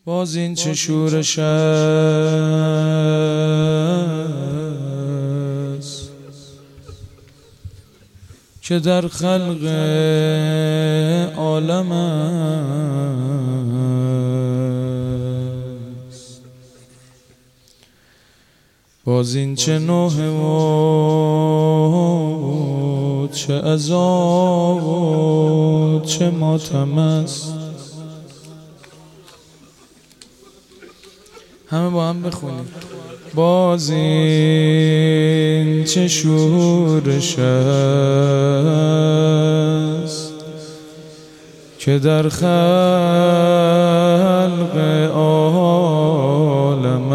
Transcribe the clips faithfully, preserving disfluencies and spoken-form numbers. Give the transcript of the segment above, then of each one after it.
باز این چه شورش است که در خلق عالم است. باز این چه نوحه و چه عذاب و چه ماتم است. همه با هم بخونیم. باز این چه شورش است که در خلق عالم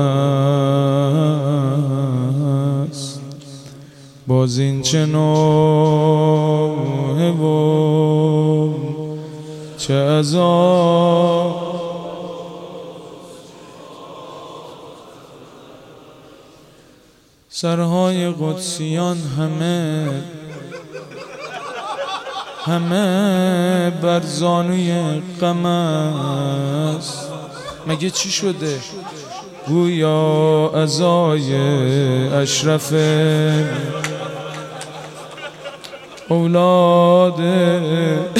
است. باز این چه نوحه و چه عذاب سرهای قدسیان همه همه بر زانوی غم است. مگه چی شده؟ گویا عزای اشرف اولاد